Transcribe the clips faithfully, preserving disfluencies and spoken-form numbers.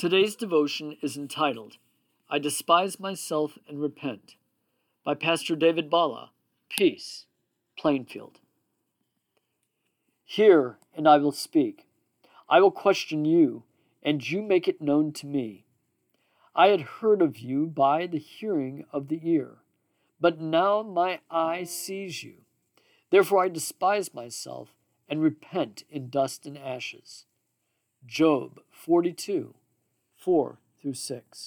Today's devotion is entitled, I Despise Myself and Repent, by Pastor David Bala, Peace, Plainfield. Hear, and I will speak. I will question you, and you make it known to me. I had heard of you by the hearing of the ear, but now my eye sees you. Therefore I despise myself and repent in dust and ashes. Job forty-two, four through six.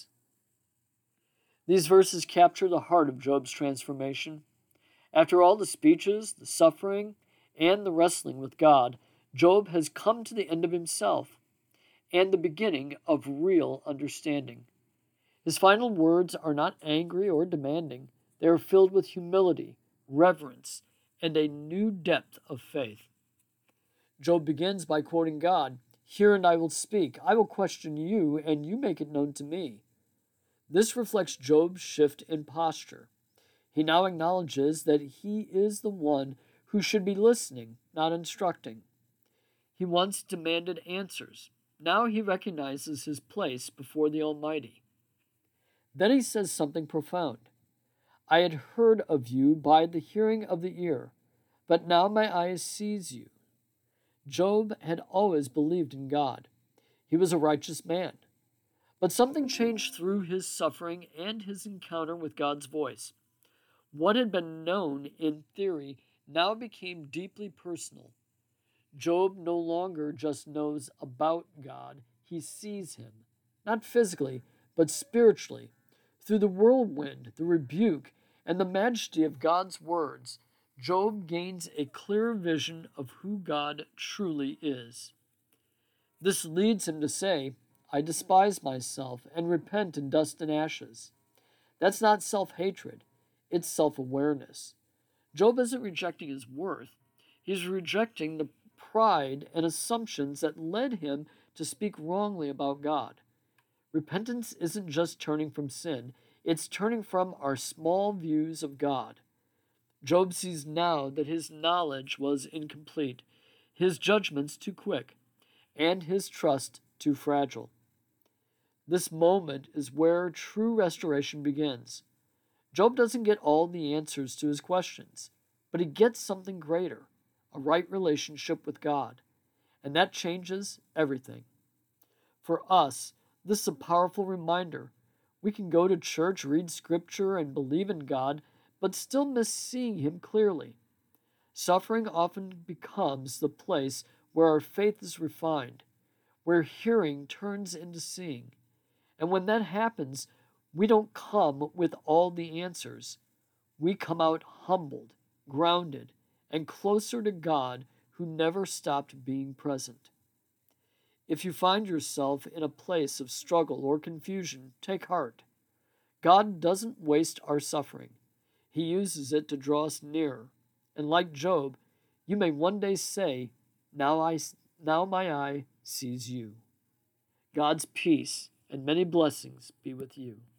These verses capture the heart of Job's transformation. After all the speeches, the suffering, and the wrestling with God, Job has come to the end of himself and the beginning of real understanding. His final words are not angry or demanding. They are filled with humility, reverence, and a new depth of faith. Job begins by quoting God, Hear and I will speak. I will question you, and you make it known to me. This reflects Job's shift in posture. He now acknowledges that he is the one who should be listening, not instructing. He once demanded answers. Now he recognizes his place before the Almighty. Then he says something profound. I had heard of you by the hearing of the ear, but now my eye sees you. Job had always believed in God. He was a righteous man. But something changed through his suffering and his encounter with God's voice. What had been known in theory now became deeply personal. Job no longer just knows about God, he sees him, not physically, but spiritually. Through the whirlwind, the rebuke, and the majesty of God's words, Job gains a clear vision of who God truly is. This leads him to say, I despise myself and repent in dust and ashes. That's not self-hatred, it's self-awareness. Job isn't rejecting his worth, he's rejecting the pride and assumptions that led him to speak wrongly about God. Repentance isn't just turning from sin, it's turning from our small views of God. Job sees now that his knowledge was incomplete, his judgments too quick, and his trust too fragile. This moment is where true restoration begins. Job doesn't get all the answers to his questions, but he gets something greater, a right relationship with God, and that changes everything. For us, this is a powerful reminder. We can go to church, read scripture, and believe in God, but still miss seeing Him clearly. Suffering often becomes the place where our faith is refined, where hearing turns into seeing. And when that happens, we don't come with all the answers. We come out humbled, grounded, and closer to God who never stopped being present. If you find yourself in a place of struggle or confusion, take heart. God doesn't waste our suffering. He uses it to draw us nearer. And like Job, you may one day say, now, I, now my eye sees you. God's peace and many blessings be with you.